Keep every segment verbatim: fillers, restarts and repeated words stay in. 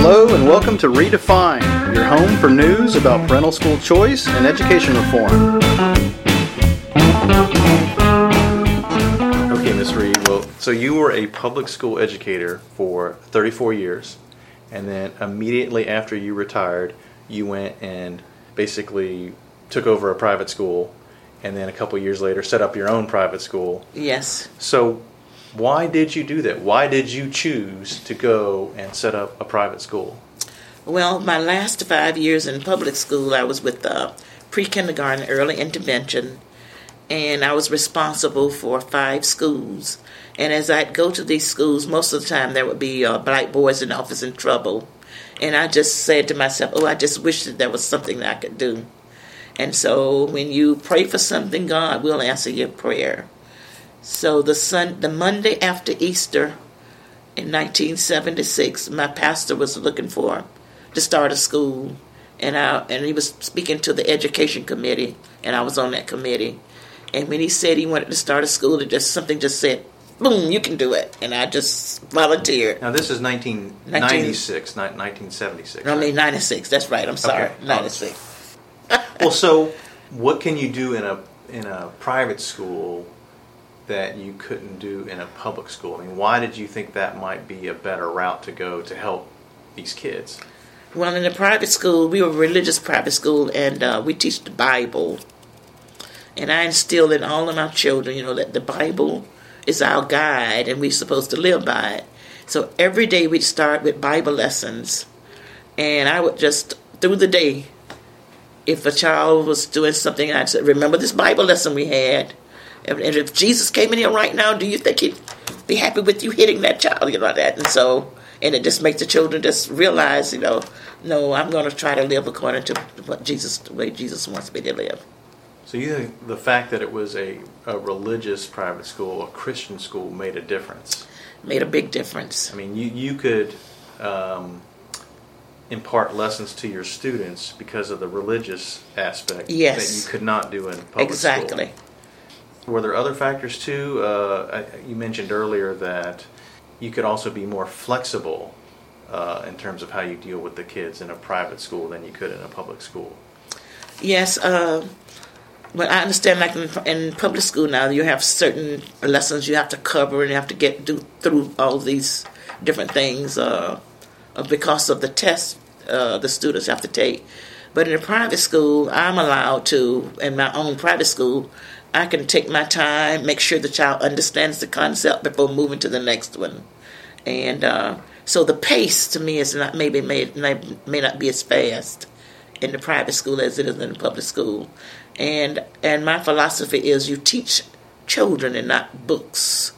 Hello and welcome to Redefine, your home for news about parental school choice and education reform. Okay, Miz Reed, well, so you were a public school educator for thirty-four years, and then immediately after you retired, you went and basically took over a private school, and then a couple years later set up your own private school. Yes. So why did you do that? Why did you choose to go and set up a private school? Well, my last five years in public school, I was with uh, pre-kindergarten early intervention, and I was responsible for five schools. And as I'd go to these schools, most of the time there would be uh, black boys in the office in trouble. And I just said to myself, oh, I just wish that there was something that I could do. And so when you pray for something, God will answer your prayer. So the sun, the Monday after Easter in nineteen seventy-six, my pastor was looking for to start a school, and I and he was speaking to the education committee, and I was on that committee. And when he said he wanted to start a school, it just something just said, "Boom, you can do it," and I just volunteered. Now this is nineteen ninety-six, nineteen, nineteen seventy-six. I mean ninety-six. That's right. I'm sorry, okay. ninety-six. Well, so what can you do in a in a private school that you couldn't do in a public school? I mean, why did you think that might be a better route to go to help these kids? Well, in the private school, we were a religious private school, and uh, we teach the Bible. And I instilled in all of my children, you know, that the Bible is our guide, and we're supposed to live by it. So every day we'd start with Bible lessons, and I would just, through the day, if a child was doing something, I'd say, remember this Bible lesson we had? And if Jesus came in here right now, do you think he'd be happy with you hitting that child? You know that, and so, and it just makes the children just realize, you know, no, I'm going to try to live according to what Jesus, the way Jesus wants me to live. So you think the fact that it was a, a religious private school, a Christian school, made a difference? Made a big difference. I mean, you you could um, impart lessons to your students because of the religious aspect yes. that you could not do in public exactly. school. Exactly. Were there other factors too? Uh, I, you mentioned earlier that you could also be more flexible uh, in terms of how you deal with the kids in a private school than you could in a public school. Yes, uh, but I understand, like in, in public school now, you have certain lessons you have to cover and you have to get do through all these different things uh, because of the tests uh, the students have to take. But in a private school, I'm allowed to, in my own private school, I can take my time, make sure the child understands the concept before moving to the next one. And uh, so the pace to me is not maybe may, may, may not be as fast in the private school as it is in the public school. And and my philosophy is you teach children and not books.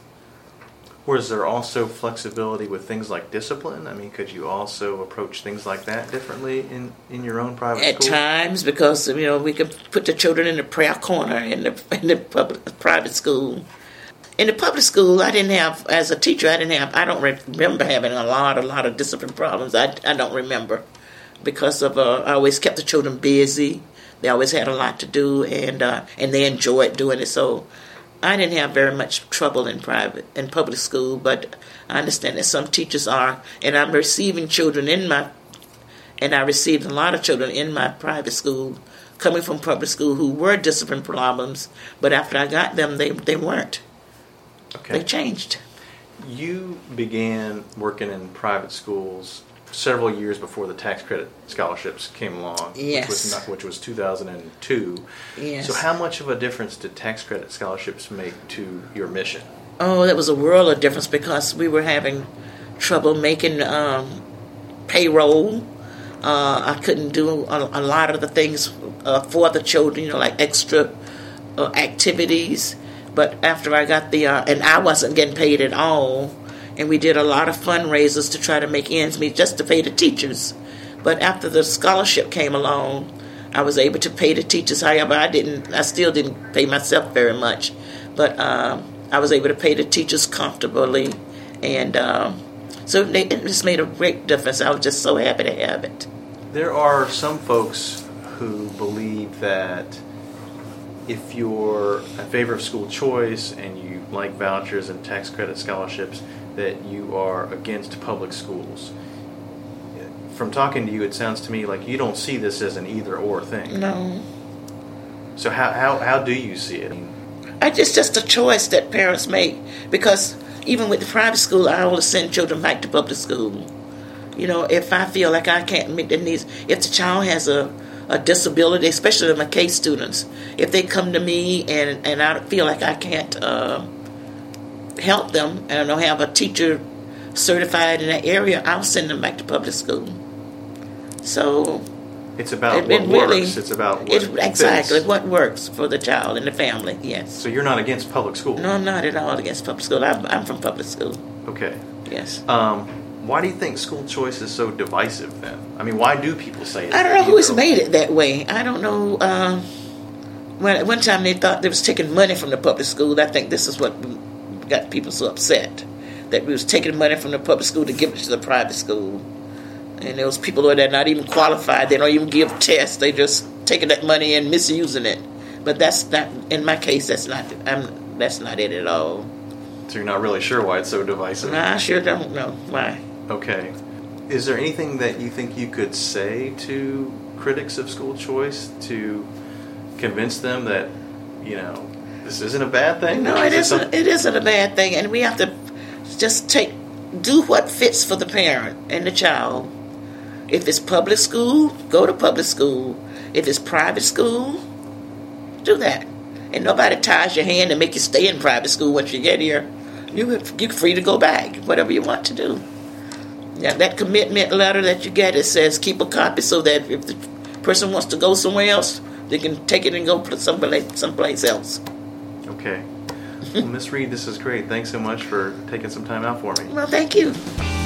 Was there also flexibility with things like discipline? I mean, could you also approach things like that differently in, in your own private At school? At times, because, you know, we could put the children in the prayer corner in the, in the public, private school. In the public school, I didn't have, as a teacher, I didn't have, I don't remember having a lot, a lot of discipline problems. I, I don't remember because of, uh, I always kept the children busy. They always had a lot to do, and uh, and they enjoyed doing it. So I didn't have very much trouble in private, in public school, but I understand that some teachers are, and I'm receiving children in my, and I received a lot of children in my private school, coming from public school who were discipline problems, but after I got them, they, they weren't. Okay. They changed. You began working in private schools several years before the tax credit scholarships came along, yes. which was, not, which was two thousand two. Yes. So how much of a difference did tax credit scholarships make to your mission? Oh, that was a world of difference because we were having trouble making um, payroll. Uh, I couldn't do a, a lot of the things uh, for the children, you know, like extra uh, activities. But after I got the, uh, and I wasn't getting paid at all, and we did a lot of fundraisers to try to make ends meet just to pay the teachers. But after the scholarship came along, I was able to pay the teachers. However, I didn't, I still didn't pay myself very much. But um, I was able to pay the teachers comfortably. And um, so they, it just made a great difference. I was just so happy to have it. There are some folks who believe that if you're in favor of school choice and you like vouchers and tax credit scholarships, that you are against public schools. from talking to you, it sounds to me like you don't see this as an either-or thing. No. So how, how, how do you see it? I just just a choice that parents make, because even with the private school, I always send children back to public school. You know, if I feel like I can't meet their needs, if the child has a, a disability, especially my case students, if they come to me and, and I feel like I can't uh, help them, and I don't have a teacher certified in that area, I'll send them back to public school. So it's about it, what it really, works. It's about what it, exactly fits. what works for the child and the family. Yes. So you're not against public school? No, I'm not at all against public school. I'm, I'm from public school. Okay. Yes. Um, why do you think school choice is so divisive then? I mean, why do people say it? I don't know who's made it that way. I don't know. Uh, when at one time they thought they was taking money from the public school. I think this is what got people so upset, that we was taking money from the public school to give it to the private school. And there was people that are not even qualified. They don't even give tests. They just taking that money and misusing it. But that's not, in my case, that's not I'm, that's not it at all. So you're not really sure why it's so divisive? No, I sure don't know why. Okay. Is there anything that you think you could say to critics of school choice to convince them that, you know, this isn't a bad thing? No, it isn't. It isn't a bad thing, and we have to just take do what fits for the parent and the child. If it's public school, go to public school. If it's private school, do that. And nobody ties your hand and make you stay in private school once you get here. You you're free to go back, whatever you want to do. Now, that commitment letter that you get, it says keep a copy so that if the person wants to go somewhere else, they can take it and go someplace, someplace else. Okay. Well, Miss Reed, this is great. Thanks so much for taking some time out for me. Well, thank you.